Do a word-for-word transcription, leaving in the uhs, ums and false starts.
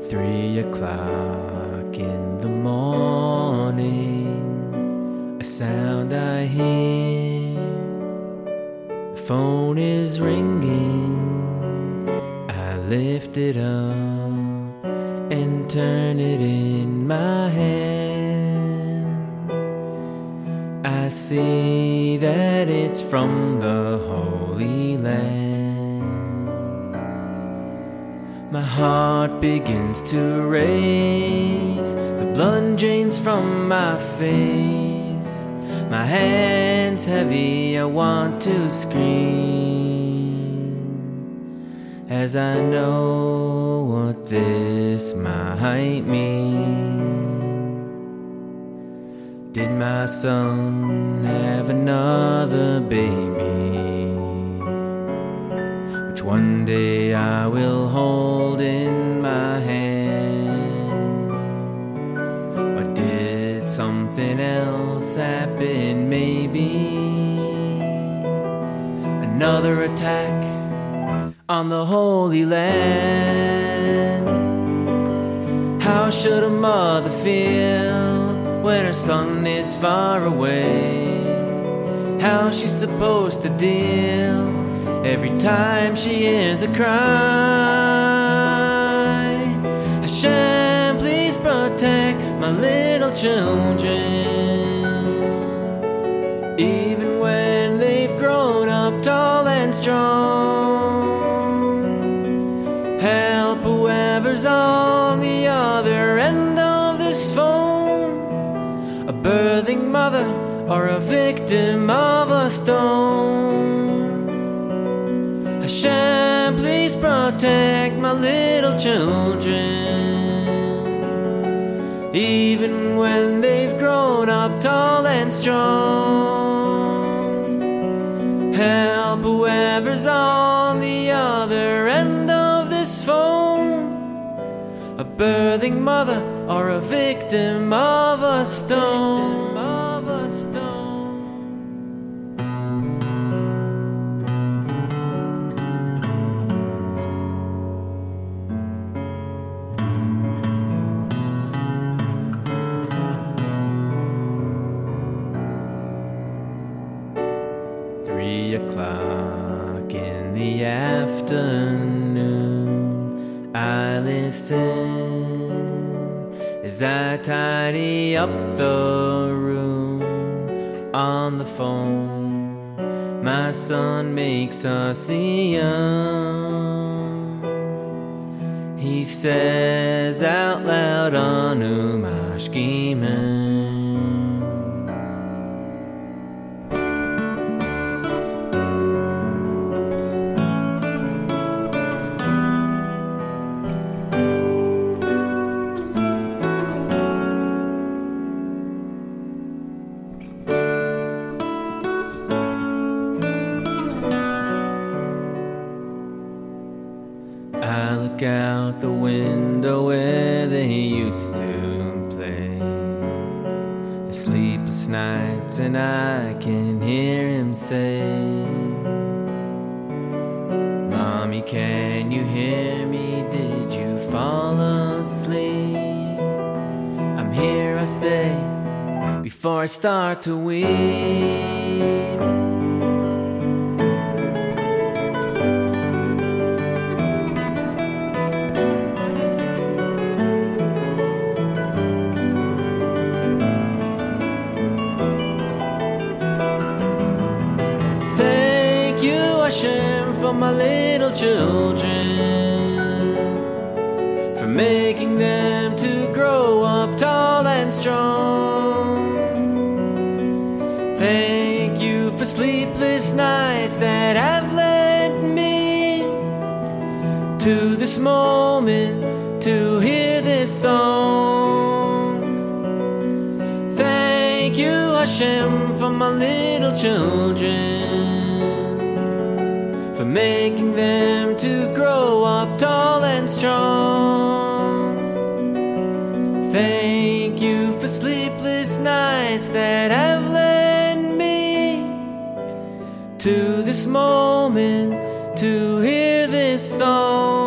Three o'clock in the morning, a sound I hear. The phone is ringing. I lift it up and turn it in my hand. I see that it's from the Holy Land. My heart begins to race, the blood drains from my face. My hands heavy, I want to scream, as I know what this might mean. Did my son have another baby, which one day I will hold in my hand? Or did something else happen, maybe? Another attack on the Holy Land. How should a mother feel when her son is far away? How's she supposed to deal every time she hears a cry? Hashem, please protect my little children, even when they've grown up tall and strong. Help whoever's on the other end of this phone, a birthing mother or a victim of a stone. Hashem, please protect my little children, even when they've grown up tall and strong. Help whoever's on the other end of this phone, a birthing mother or a victim of a stone. Three o'clock in the afternoon, I listen as I tidy up the room. On the phone, my son makes a siyum. He says out loud, Anu mashkimen. I look out the window where they used to play the sleepless nights, and I can hear him say, Mommy, can you hear me? Did you fall asleep? I'm here, I say, before I start to weep. Hashem, for my little children, for making them to grow up tall and strong. Thank you for sleepless nights that have led me to this moment to hear this song. Thank you, Hashem, for my little children, for making them to grow up tall and strong. Thank you for sleepless nights that have led me to this moment to hear this song.